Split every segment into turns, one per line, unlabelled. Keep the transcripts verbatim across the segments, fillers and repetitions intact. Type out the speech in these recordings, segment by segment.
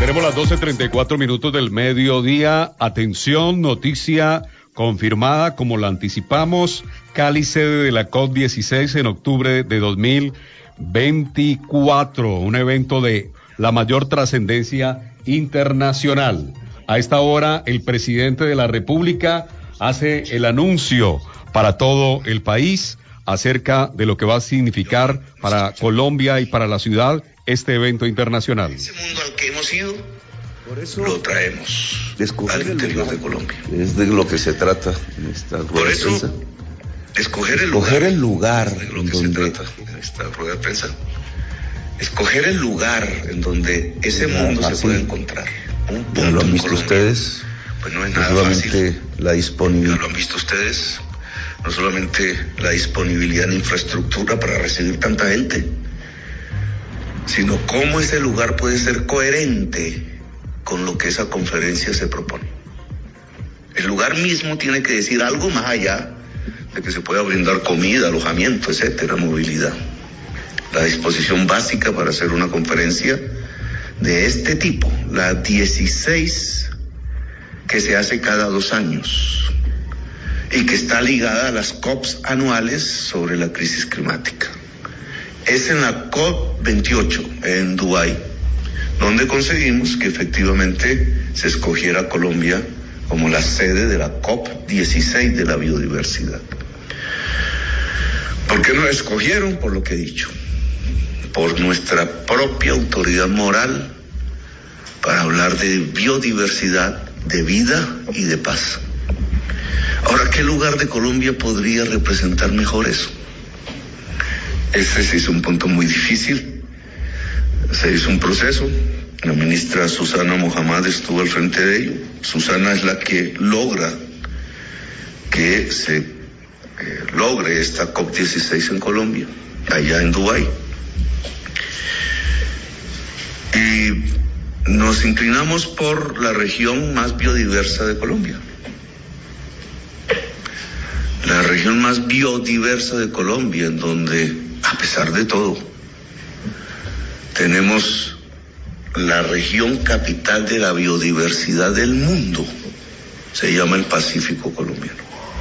Tenemos las doce treinta y cuatro minutos del mediodía. Atención, noticia confirmada, como la anticipamos. Cali, sede de la COP dieciséis en octubre de dos mil veinticuatro. Un evento de la mayor trascendencia internacional. A esta hora, el presidente de la República hace el anuncio para todo el país acerca de lo que va a significar para Colombia y para la ciudad este evento internacional.
Ese mundo al que hemos ido, por eso lo traemos al interior de Colombia.
Es de lo que se trata en esta rueda
por eso,
de prensa.
Escoger el
escoger
lugar,
el lugar
de lo que
donde...
se trata en esta rueda de prensa. Escoger el lugar en donde ese mundo
fácil.
se puede encontrar. Un punto
ya lo han visto
Colombia.
ustedes.
Pues no es
no
nada
solamente
fácil.
La disponibilidad.
Ya lo han visto ustedes. No solamente la disponibilidad en infraestructura para recibir tanta gente, sino cómo ese lugar puede ser coherente con lo que esa conferencia se propone. El lugar mismo tiene que decir algo más allá de que se pueda brindar comida, alojamiento, etcétera, movilidad. La disposición básica para hacer una conferencia de este tipo, la dieciséis que se hace cada dos años y que está ligada a las COPs anuales sobre la crisis climática. Es en la COP veintiocho en Dubái donde conseguimos que efectivamente se escogiera Colombia como la sede de la COP dieciséis de la biodiversidad. ¿Por qué nos escogieron? Por lo que he dicho, por nuestra propia autoridad moral para hablar de biodiversidad, de vida y de paz. Ahora, ¿qué lugar de Colombia podría representar mejor eso? Ese sí es un punto muy difícil. Se hizo un proceso. La ministra Susana Mohamed estuvo al frente de ello. Susana es la que logra que se eh, logre esta COP dieciséis en Colombia, allá en Dubái. Y nos inclinamos por la región más biodiversa de Colombia. La región más biodiversa de Colombia, en donde, a pesar de todo, tenemos la región capital de la biodiversidad del mundo. Se llama el Pacífico colombiano.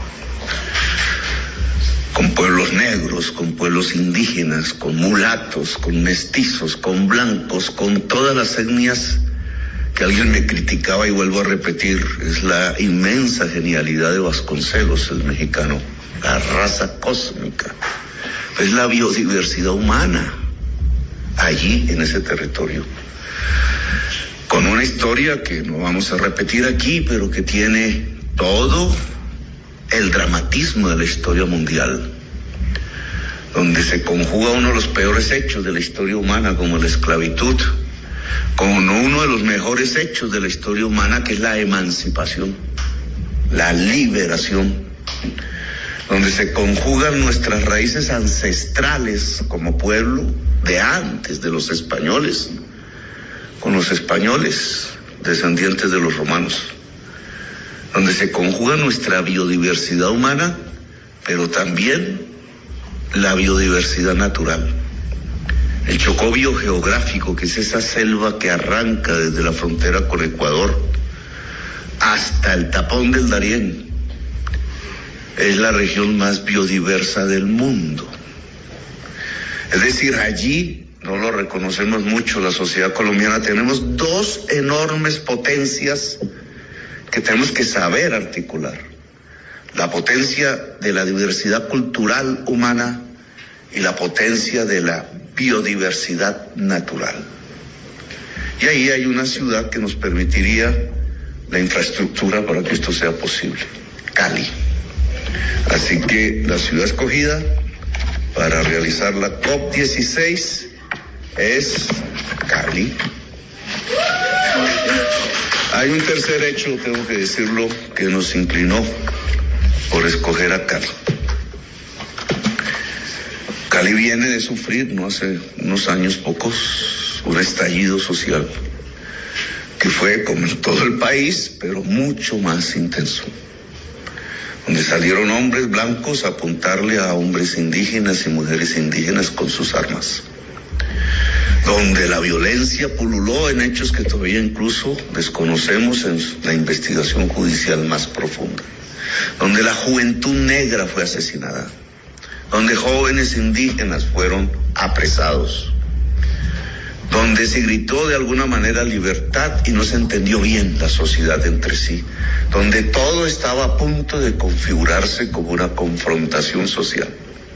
Con pueblos negros, con pueblos indígenas, con mulatos, con mestizos, con blancos, con todas las etnias que alguien me criticaba y vuelvo a repetir, es la inmensa genialidad de Vasconcelos, el mexicano, la raza cósmica, es la biodiversidad humana, allí en ese territorio, con una historia que no vamos a repetir aquí, pero que tiene todo el dramatismo de la historia mundial, donde se conjuga uno de los peores hechos de la historia humana, como la esclavitud, con uno de los mejores hechos de la historia humana, que es la emancipación, la liberación, donde se conjugan nuestras raíces ancestrales como pueblo de antes de los españoles, con los españoles descendientes de los romanos, donde se conjuga nuestra biodiversidad humana, pero también la biodiversidad natural. El Chocó biogeográfico, que es esa selva que arranca desde la frontera con Ecuador hasta el tapón del Darién, es la región más biodiversa del mundo. Es decir, allí, no lo reconocemos mucho la sociedad colombiana, tenemos dos enormes potencias que tenemos que saber articular. La potencia de la diversidad cultural humana y la potencia de la biodiversidad natural. Y ahí hay una ciudad que nos permitiría la infraestructura para que esto sea posible, Cali. Así que la ciudad escogida para realizar la COP dieciséis es Cali. Hay un tercer hecho, tengo que decirlo, que nos inclinó por escoger a Cali. Cali viene de sufrir, no hace unos años pocos, un estallido social que fue como en todo el país, pero mucho más intenso, donde salieron hombres blancos a apuntarle a hombres indígenas y mujeres indígenas con sus armas, donde la violencia pululó en hechos que todavía incluso desconocemos en la investigación judicial más profunda, donde la juventud negra fue asesinada, donde jóvenes indígenas fueron apresados, donde se gritó de alguna manera libertad y no se entendió bien la sociedad entre sí, donde todo estaba a punto de configurarse como una confrontación social.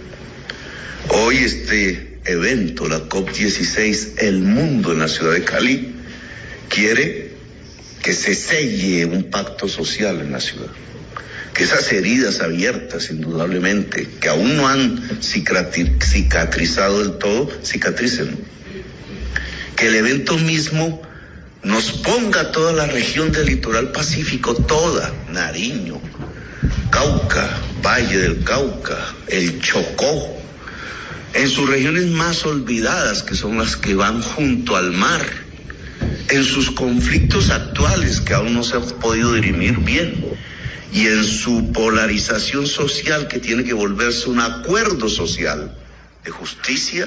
Hoy este evento, la COP dieciséis, el mundo en la ciudad de Cali, quiere que se selle un pacto social en la ciudad, que esas heridas abiertas, indudablemente, que aún no han cicatrizado del todo, cicatricen. Que el evento mismo nos ponga a toda la región del litoral pacífico, toda, Nariño, Cauca, Valle del Cauca, el Chocó, en sus regiones más olvidadas, que son las que van junto al mar, en sus conflictos actuales que aún no se han podido dirimir bien, y en su polarización social que tiene que volverse un acuerdo social de justicia,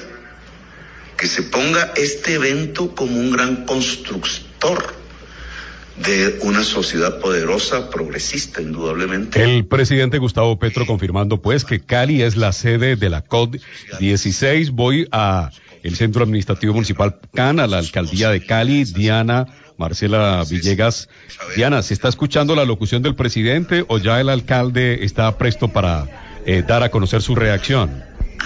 que se ponga este evento como un gran constructor de una sociedad poderosa, progresista, indudablemente.
El presidente Gustavo Petro confirmando pues que Cali es la sede de la COP dieciséis. Voy a el Centro Administrativo Municipal C A N, a la Alcaldía de Cali. Diana Marcela Villegas. Diana, ¿se está escuchando la locución del presidente o ya el alcalde está presto para eh, dar a conocer su reacción?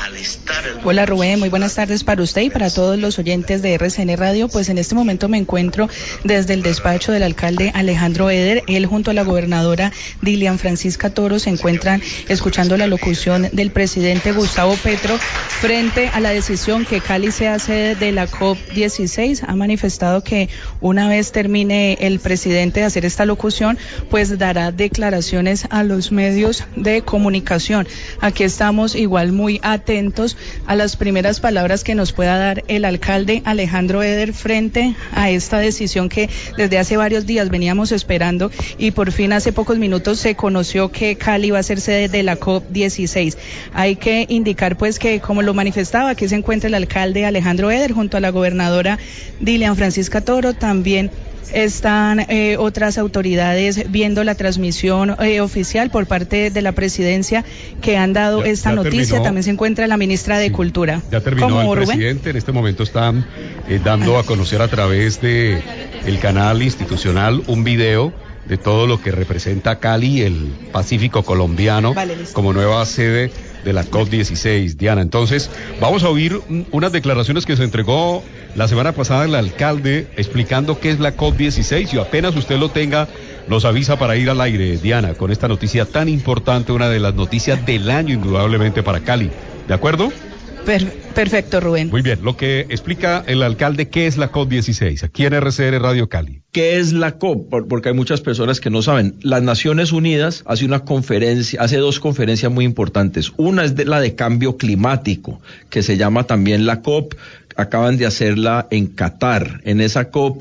Hola Rubén, muy buenas tardes para usted y para todos los oyentes de R C N Radio. Pues en este momento me encuentro desde el despacho del alcalde Alejandro Eder. Él junto a la gobernadora Dilian Francisca Toro se encuentran escuchando la locución del presidente Gustavo Petro frente a la decisión que Cali sea sede de la COP dieciséis. Ha manifestado que una vez termine el presidente de hacer esta locución, pues dará declaraciones a los medios de comunicación. Aquí estamos igual muy atentos a las primeras palabras que nos pueda dar el alcalde Alejandro Eder frente a esta decisión que desde hace varios días veníamos esperando y por fin hace pocos minutos se conoció que Cali va a ser sede de la COP dieciséis. Hay que indicar pues que, como lo manifestaba, aquí se encuentra el alcalde Alejandro Eder junto a la gobernadora Dilian Francisca Toro. También están eh, otras autoridades viendo la transmisión eh, oficial por parte de la presidencia que han dado ya, esta ya noticia. Terminó. También se encuentra la ministra de sí, Cultura.
Ya terminó el Rubén? presidente. En este momento están eh, dando a conocer a través de el canal institucional un video de todo lo que representa Cali, el Pacífico colombiano, vale, como nueva sede de la COP dieciséis. Diana, entonces vamos a oír unas declaraciones que se entregó la semana pasada el alcalde explicando qué es la COP dieciséis y apenas usted lo tenga nos avisa para ir al aire, Diana, con esta noticia tan importante, una de las noticias del año indudablemente para Cali. ¿De acuerdo?
Per- perfecto, Rubén.
Muy bien, lo que explica el alcalde, ¿qué es la COP dieciséis? Aquí en R C N Radio Cali.
¿Qué es la COP? Porque hay muchas personas que no saben. Las Naciones Unidas hace una conferencia, hace dos conferencias muy importantes. Una es de la de cambio climático, que se llama también la COP. Acaban de hacerla en Qatar. En esa COP,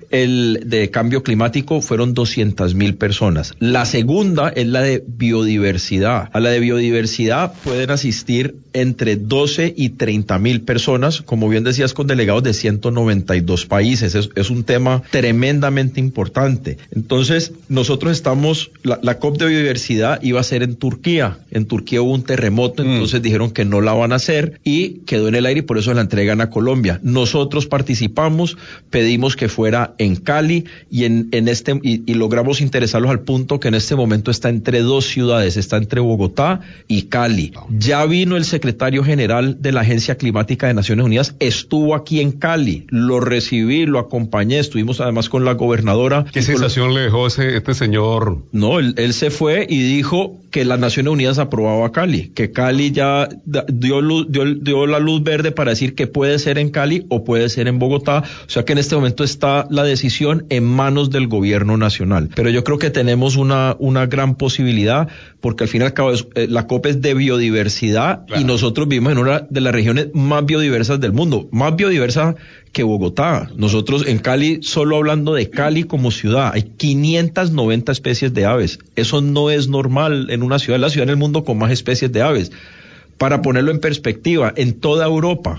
el de cambio climático fueron doscientas mil personas. La segunda es la de biodiversidad. A la de biodiversidad pueden asistir entre doce y treinta mil personas, como bien decías, con delegados de ciento noventa y dos países. Es, es un tema tremendamente importante. Entonces, nosotros estamos, la, la COP de biodiversidad iba a ser en Turquía. En Turquía hubo un terremoto, entonces mm. dijeron que no la van a hacer y quedó en el aire y por eso la entregan a Colombia. Nosotros participamos, pedimos que fuera en Cali y en, en este y, y logramos interesarlos al punto que en este momento está entre dos ciudades, está entre Bogotá y Cali. Ya vino el secretario general de la Agencia Climática de Naciones Unidas, estuvo aquí en Cali, lo recibí, lo acompañé, estuvimos además con la gobernadora.
¿Qué sensación le dejó ese, este señor?
No, él, él se fue y dijo que las Naciones Unidas aprobaba a Cali, que Cali ya dio, luz, dio, dio la luz verde para decir que puede ser en Cali o puede ser en Bogotá, o sea que en este momento está la decisión en manos del gobierno nacional. Pero yo creo que tenemos una, una gran posibilidad, porque al fin y al cabo es, eh, la COP es de biodiversidad, claro, y nosotros vivimos en una de las regiones más biodiversas del mundo, más biodiversa que Bogotá. Nosotros en Cali, solo hablando de Cali como ciudad, hay quinientas noventa especies de aves. Eso no es normal en una ciudad, la ciudad en el mundo con más especies de aves. Para ponerlo en perspectiva, en toda Europa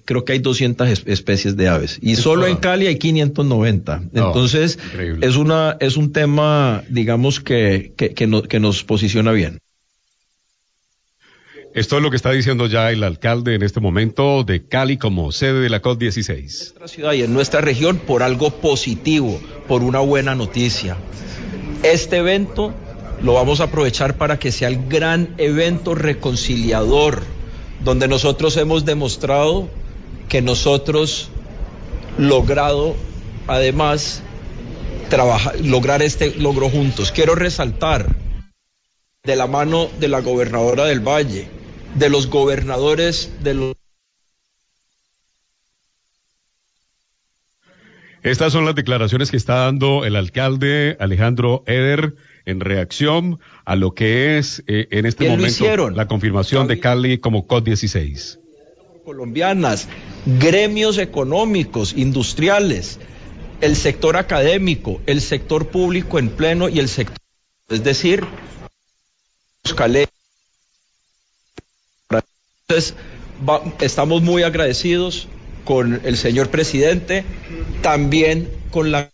creo que hay doscientas es, especies de aves y es solo toda. En Cali hay quinientos noventa. No, entonces increíble. es una es un tema, digamos, que que, que, no, que nos posiciona bien.
Esto es lo que está diciendo ya el alcalde en este momento de Cali como sede de la COP dieciséis.
En nuestra ciudad y en nuestra región por algo positivo, por una buena noticia. Este evento lo vamos a aprovechar para que sea el gran evento reconciliador, donde nosotros hemos demostrado que nosotros logrado, además, trabajar, lograr este logro juntos. Quiero resaltar, de la mano de la gobernadora del Valle, de los gobernadores de los...
Estas son las declaraciones que está dando el alcalde Alejandro Eder en reacción a lo que es eh, en este momento la confirmación de Cali como COP dieciséis.
Colombianas, gremios económicos, industriales, el sector académico, el sector público en pleno y el sector, es decir, los caleños. Entonces, va, estamos muy agradecidos con el señor presidente, también con la...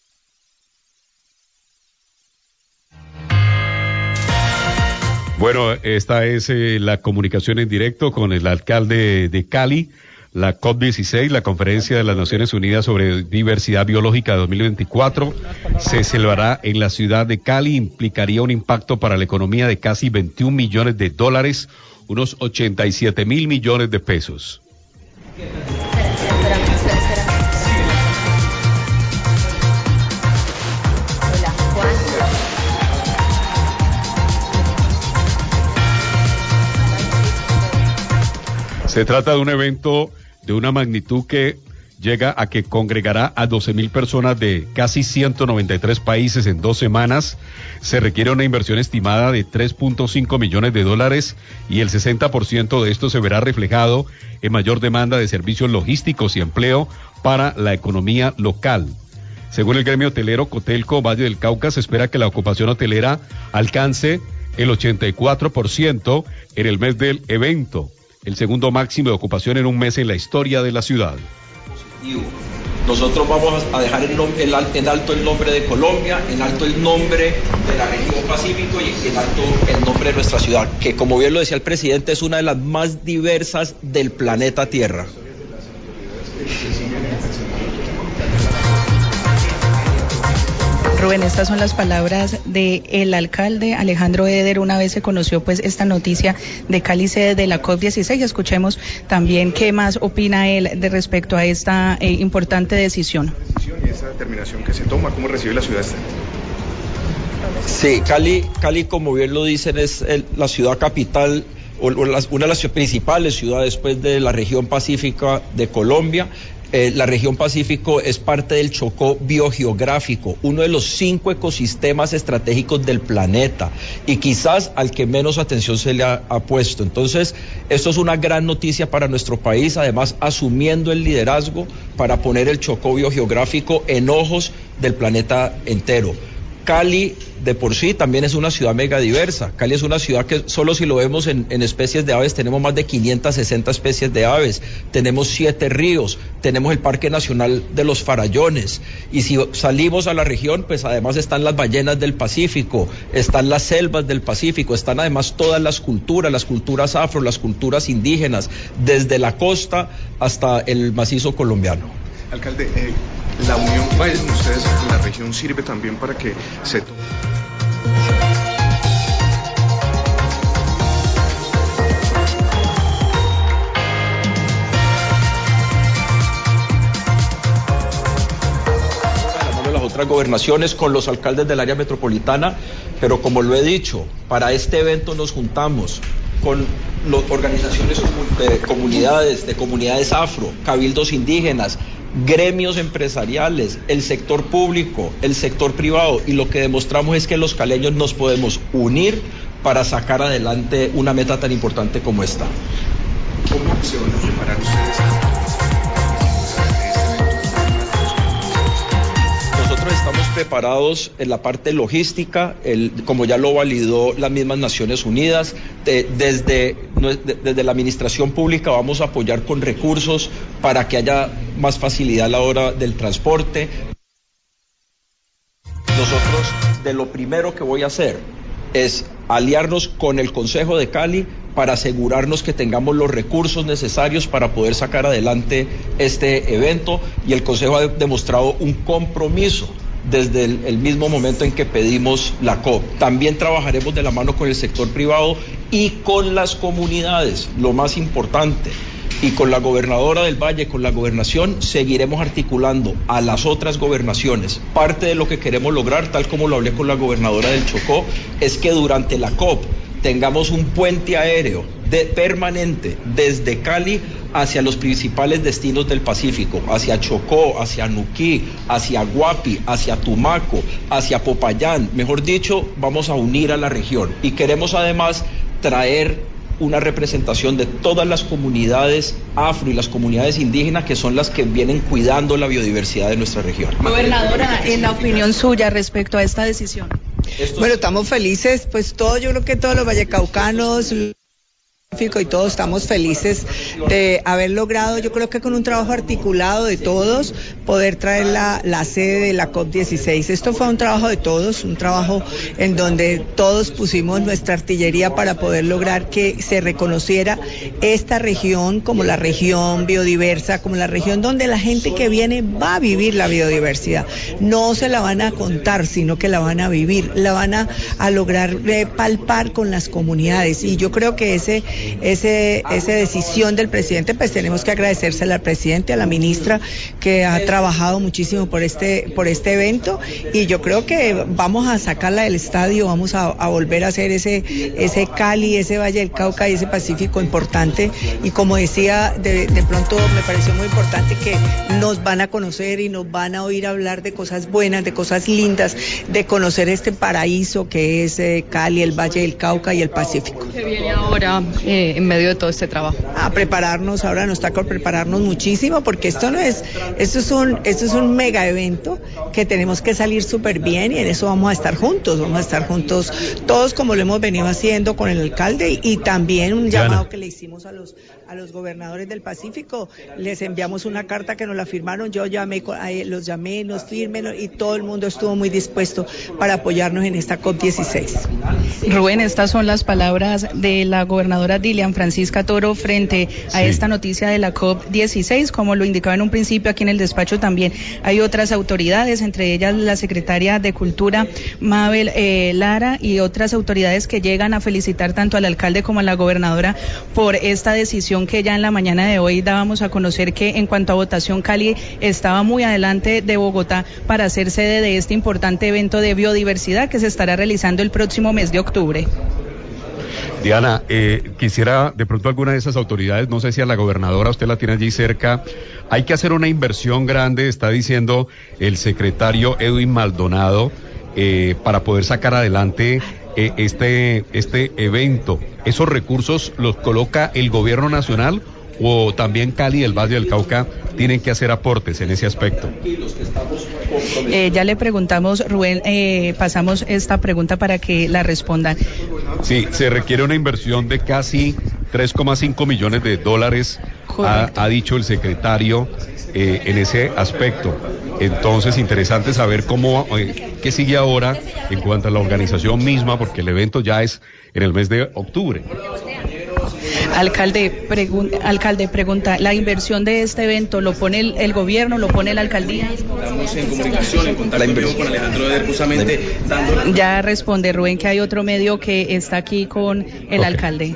Bueno, esta es eh, la comunicación en directo con el alcalde de Cali, la COP dieciséis, la Conferencia de las Naciones Unidas sobre Diversidad Biológica dos mil veinticuatro, se celebrará en la ciudad de Cali, implicaría un impacto para la economía de casi veintiún millones de dólares, unos ochenta y siete mil millones de pesos. Se trata de un evento de una magnitud que llega a que congregará a doce mil personas de casi ciento noventa y tres países en dos semanas. Se requiere una inversión estimada de tres punto cinco millones de dólares y el sesenta por ciento de esto se verá reflejado en mayor demanda de servicios logísticos y empleo para la economía local. Según el gremio hotelero Cotelco Valle del Cauca, se espera que la ocupación hotelera alcance el ochenta y cuatro por ciento en el mes del evento, el segundo máximo de ocupación en un mes en la historia de la ciudad.
Nosotros vamos a dejar en, en, en alto el nombre de Colombia, en alto el nombre de la región Pacífico y en alto el nombre de nuestra ciudad, que como bien lo decía el presidente, es una de las más diversas del planeta Tierra.
Rubén, estas son las palabras de el alcalde Alejandro Eder una vez se conoció pues esta noticia de Cali sede de la COP dieciséis. Escuchemos también qué más opina él de respecto a esta eh, importante decisión.
Y esa determinación que se toma, ¿cómo recibe la ciudad esta?
Sí, Cali, Cali como bien lo dicen es el, la ciudad capital o, o las, una de las principales ciudades después de la región pacífica de Colombia. Eh, la región Pacífico es parte del Chocó biogeográfico, uno de los cinco ecosistemas estratégicos del planeta y quizás al que menos atención se le ha, ha puesto. Entonces, esto es una gran noticia para nuestro país, además asumiendo el liderazgo para poner el Chocó biogeográfico en ojos del planeta entero. Cali de por sí también es una ciudad mega diversa. Cali es una ciudad que solo si lo vemos en, en especies de aves tenemos más de quinientas sesenta especies de aves, tenemos siete ríos, tenemos el Parque Nacional de los Farallones y si salimos a la región pues además están las ballenas del Pacífico, están las selvas del Pacífico, están además todas las culturas, las culturas afro, las culturas indígenas, desde la costa hasta el macizo colombiano.
Alcalde, eh, la unión que tienen ustedes en la región sirve también para que se tome.
Las otras gobernaciones con los alcaldes del área metropolitana, pero como lo he dicho, para este evento nos juntamos con las organizaciones de comunidades, de comunidades afro, cabildos indígenas, gremios empresariales, el sector público, el sector privado, y lo que demostramos es que los caleños nos podemos unir para sacar adelante una meta tan importante como esta.
¿Cómo se van a preparar ustedes?
Nosotros estamos preparados en la parte logística, el, como ya lo validó las mismas Naciones Unidas. De, desde, de, desde la administración pública vamos a apoyar con recursos para que haya más facilidad a la hora del transporte. Nosotros, de lo primero que voy a hacer es aliarnos con el Consejo de Cali para asegurarnos que tengamos los recursos necesarios para poder sacar adelante este evento, y el Consejo ha demostrado un compromiso desde el, el mismo momento en que pedimos la COP. También trabajaremos de la mano con el sector privado y con las comunidades, lo más importante, y con la gobernadora del Valle, con la gobernación, seguiremos articulando a las otras gobernaciones. Parte de lo que queremos lograr, tal como lo hablé con la gobernadora del Chocó, es que durante la COP tengamos un puente aéreo de, permanente desde Cali hacia los principales destinos del Pacífico, hacia Chocó, hacia Nuquí, hacia Guapi, hacia Tumaco, hacia Popayán. Mejor dicho, vamos a unir a la región, y queremos además traer una representación de todas las comunidades afro y las comunidades indígenas, que son las que vienen cuidando la biodiversidad de nuestra región.
Gobernadora, en la opinión suya respecto a esta decisión.
Bueno, estamos felices, pues todo, yo creo que todos los vallecaucanos y todos estamos felices de haber logrado, yo creo que con un trabajo articulado de todos, poder traer la, la sede de la COP dieciséis. Esto fue un trabajo de todos, un trabajo en donde todos pusimos nuestra artillería para poder lograr que se reconociera esta región como la región biodiversa, como la región donde la gente que viene va a vivir la biodiversidad. No se la van a contar, sino que la van a vivir, la van a, a lograr eh, palpar con las comunidades, y yo creo que ese Ese, esa decisión del presidente, pues tenemos que agradecérsela al presidente, a la ministra, que ha trabajado muchísimo por este, por este evento, y yo creo que vamos a sacarla del estadio, vamos a, a volver a hacer ese, ese Cali, ese Valle del Cauca y ese Pacífico importante, y como decía, de, de pronto me pareció muy importante que nos van a conocer y nos van a oír hablar de cosas buenas, de cosas lindas, de conocer este paraíso que es eh, Cali, el Valle del Cauca y el Pacífico.
¿Qué viene ahora eh, en medio de todo este trabajo?
A prepararnos, ahora nos toca prepararnos muchísimo, porque esto no es, esto es un, esto es un mega evento que tenemos que salir súper bien, y en eso vamos a estar juntos, vamos a estar juntos todos como lo hemos venido haciendo con el alcalde, y, y también un llamado que le hicimos a los, a los gobernadores del Pacífico, les enviamos una carta que nos la firmaron, yo llamé, los llamé, nos firmen, y todo el mundo estuvo muy dispuesto para apoyarnos en esta COP dieciséis.
Rubén, estas son las palabras de la gobernadora Dilian Francisca Toro frente a sí. esta noticia de la COP dieciséis. Como lo indicaba en un principio, aquí en el despacho también hay otras autoridades, entre ellas la secretaria de Cultura, Mabel eh, Lara, y otras autoridades que llegan a felicitar tanto al alcalde como a la gobernadora por esta decisión que ya en la mañana de hoy dábamos a conocer, que en cuanto a votación, Cali estaba muy adelante de Bogotá para ser sede de este importante evento de biodiversidad que se estará realizando el próximo mes de octubre.
Diana, eh, quisiera de pronto alguna de esas autoridades, no sé si a la gobernadora, usted la tiene allí cerca, hay que hacer una inversión grande, está diciendo el secretario Edwin Maldonado, eh, para poder sacar adelante eh, este, este evento. ¿Esos recursos los coloca el gobierno nacional o también Cali y el Valle del Cauca tienen que hacer aportes en ese aspecto?
Eh, ya le preguntamos, Rubén, eh, pasamos esta pregunta para que la respondan.
Sí, se requiere una inversión de casi tres coma cinco millones de dólares, ha, ha dicho el secretario eh, en ese aspecto. Entonces, interesante saber cómo, eh, qué sigue ahora en cuanto a la organización misma, porque el evento ya es en el mes de octubre.
Alcalde, pregun alcalde, pregunta, ¿la inversión de este evento lo pone el, el gobierno, lo pone la alcaldía?
Estamos en comunicación, en contacto con Alejandro Eder, justamente dando...
Ya responde Rubén que hay otro medio que está aquí con el okay. alcalde.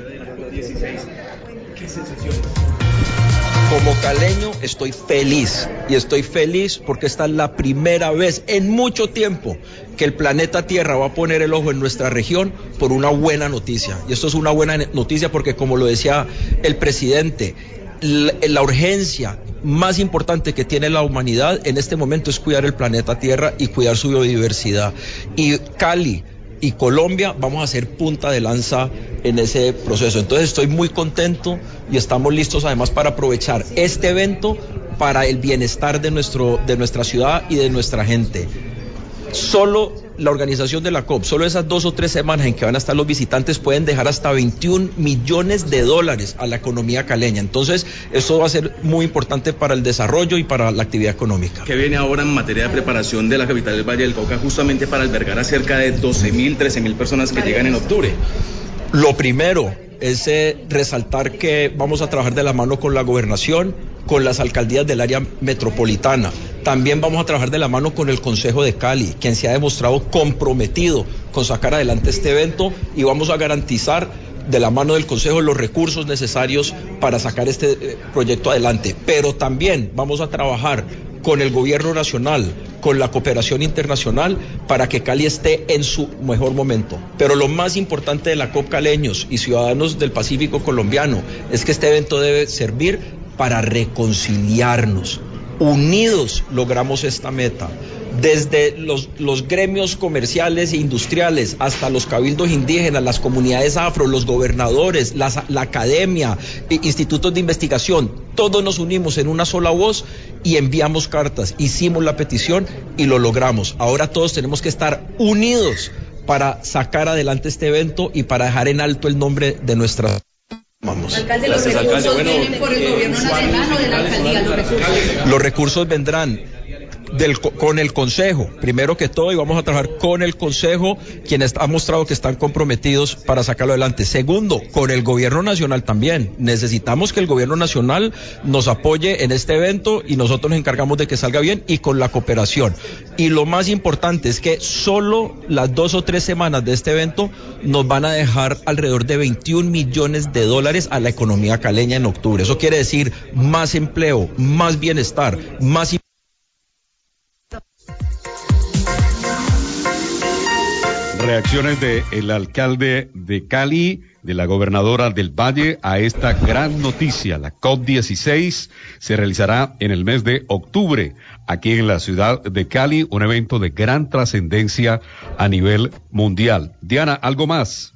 ¿Qué sensación? Como caleño estoy feliz, y estoy feliz porque esta es la primera vez en mucho tiempo que el planeta Tierra va a poner el ojo en nuestra región por una buena noticia. Y esto es una buena noticia porque, como lo decía el presidente, la, la urgencia más importante que tiene la humanidad en este momento es cuidar el planeta Tierra y cuidar su biodiversidad. Y Cali y Colombia vamos a ser punta de lanza en ese proceso. Entonces estoy muy contento y estamos listos además para aprovechar este evento para el bienestar de nuestro, de nuestra ciudad y de nuestra gente. Solo la organización de la COP, solo esas dos o tres semanas en que van a estar los visitantes pueden dejar hasta veintiún millones de dólares a la economía caleña. Entonces, eso va a ser muy importante para el desarrollo y para la actividad económica.
¿Qué viene ahora en materia de preparación de la capital del Valle del Cauca justamente para albergar a cerca de doce mil, trece mil personas que llegan en octubre?
Lo primero es eh, resaltar que vamos a trabajar de la mano con la gobernación, con las alcaldías del área metropolitana. También vamos a trabajar de la mano con el Consejo de Cali, quien se ha demostrado comprometido con sacar adelante este evento, y vamos a garantizar de la mano del Consejo los recursos necesarios para sacar este eh, proyecto adelante. Pero también vamos a trabajar con el gobierno nacional, con la cooperación internacional, para que Cali esté en su mejor momento. Pero lo más importante de la COP caleños y ciudadanos del Pacífico colombiano es que este evento debe servir para reconciliarnos. Unidos logramos esta meta. Desde los, los gremios comerciales e industriales hasta los cabildos indígenas, las comunidades afro, los gobernadores, las, la academia, institutos de investigación, todos nos unimos en una sola voz y enviamos cartas, hicimos la petición y lo logramos. Ahora todos tenemos que estar unidos para sacar adelante este evento y para dejar en alto el nombre de nuestra... Vamos.
Alcalde, ¿los
Gracias,
recursos
alcalde. Bueno,
vienen por el gobierno nacional o de la alcaldía? Los recursos.
Los recursos vendrán del, con el Consejo, primero que todo, y vamos a trabajar con el Consejo, quienes han mostrado que están comprometidos para sacarlo adelante. Segundo, con el gobierno nacional también. Necesitamos que el gobierno nacional nos apoye en este evento y nosotros nos encargamos de que salga bien, y con la cooperación. Y lo más importante es que solo las dos o tres semanas de este evento nos van a dejar alrededor de veintiún millones de dólares a la economía caleña en octubre. Eso quiere decir más empleo, más bienestar, más...
Reacciones del alcalde de Cali, de la gobernadora del Valle, a esta gran noticia. La COP dieciséis se realizará en el mes de octubre, aquí en la ciudad de Cali, un evento de gran trascendencia a nivel mundial. Diana, ¿algo más?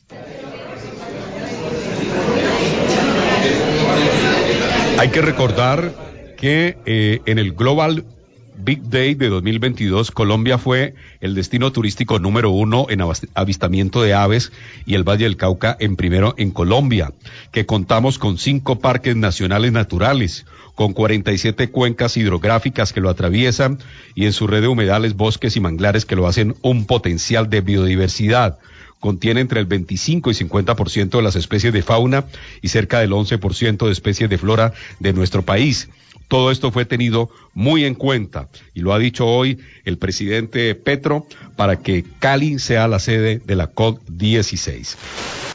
Hay que recordar que eh, en el Global Big Day de dos mil veintidós, Colombia fue el destino turístico número uno en avistamiento de aves, y el Valle del Cauca en primero en Colombia, que contamos con cinco parques nacionales naturales, con cuarenta y siete cuencas hidrográficas que lo atraviesan, y en su red de humedales, bosques y manglares que lo hacen un potencial de biodiversidad. Contiene entre el veinticinco y cincuenta por ciento de las especies de fauna y cerca del once por ciento de especies de flora de nuestro país. Todo esto fue tenido muy en cuenta, y lo ha dicho hoy el presidente Petro, para que Cali sea la sede de la COP dieciséis.